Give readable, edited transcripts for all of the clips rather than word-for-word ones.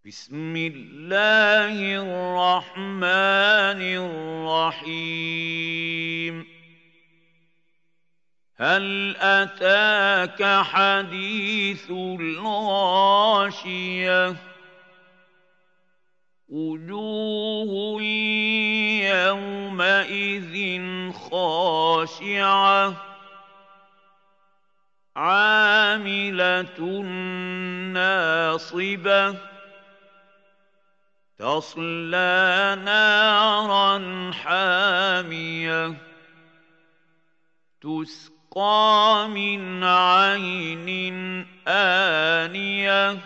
بسم الله الرحمن الرحيم هل أتاك حديث الغاشية وجوه يومئذ خاشعة عاملة ناصبة تصلى نارا حامية تسقى من عين آنية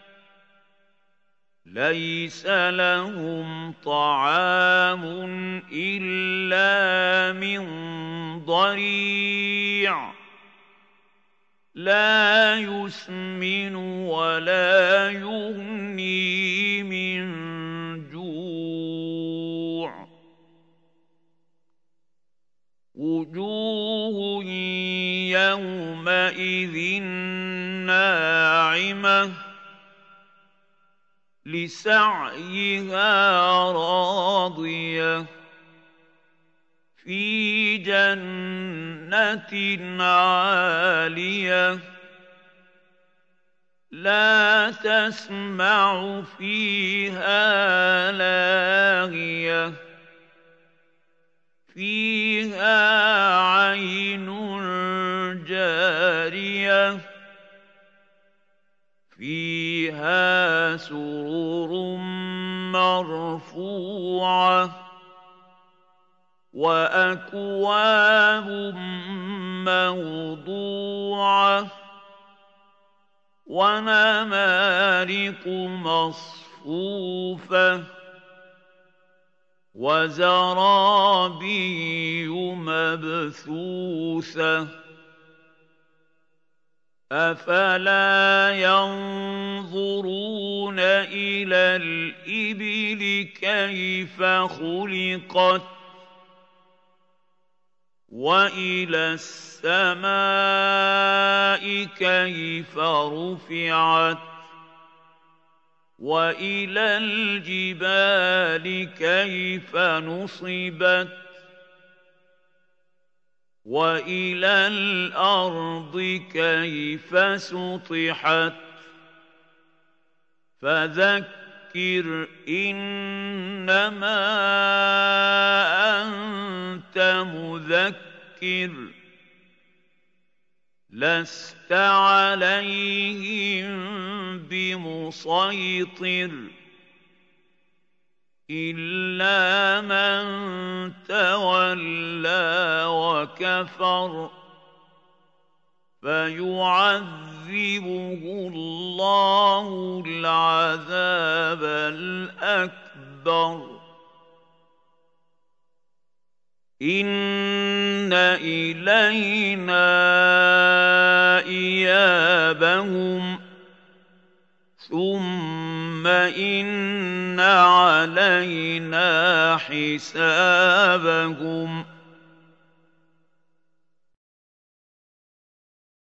ليس لهم طعام إلا من ضريع لا يسمن ولا يغني من جوع وجوه يومئذ ناعمة لسعيها راضية في جنة عالية لا تسمع فيها لاغية فيها عين جارية فيها سرر مرفوعة وأكواب موضوعة ونمارق مصفوفة وزرابي مبثوثة أفلا ينظرون إلى الإبل كيف خلقت وإلى السماء كيف رفعت وإلى الجبال كيف نصبت وإلى الأرض كيف سطحت فذكر إنما أنت مذكر لست عليهم بمسيطر إلا من تولى وكفر فيعذبه الله العذاب الأكبر إن إلينا إيابهم ثم إن علينا حسابهم